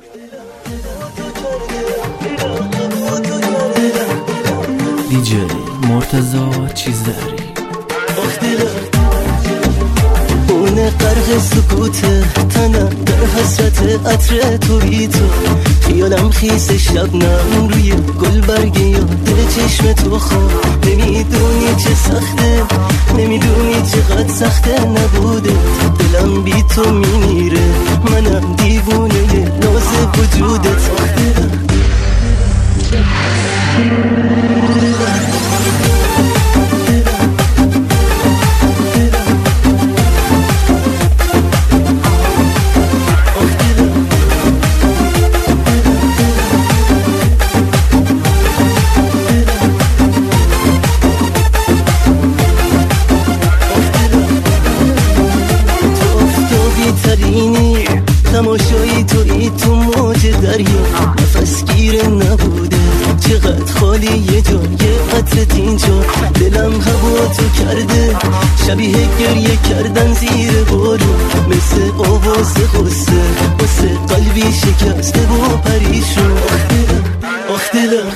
دیجی مرتضی چیزداری. اون غرق سکوت تنم در حسرت عطر تو بی تو، خیالم خیس شبنم روی گل برگ یاد چشم تو خواب. نمیدونی چه سخته، نمیدونی چقدر سخته نبوده، دلم بی تو میمیره، منم دیوونه ناز وجودت. تماشایی توی تو موج دریا، نفس گیر نبوده، چقدر خالی یه جای قطرت اینجا. دلم هوا تو کرده، شبیه گریه کردن زیر بارون، مثل آواز غصه واسه قلبی شکسته و پریشون. آخ دلم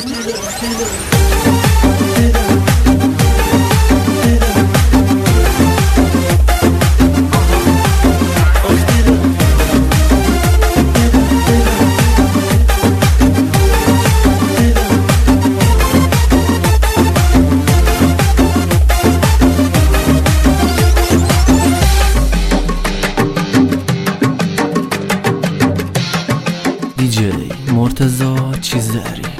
دیجی مرتضی چیزداری.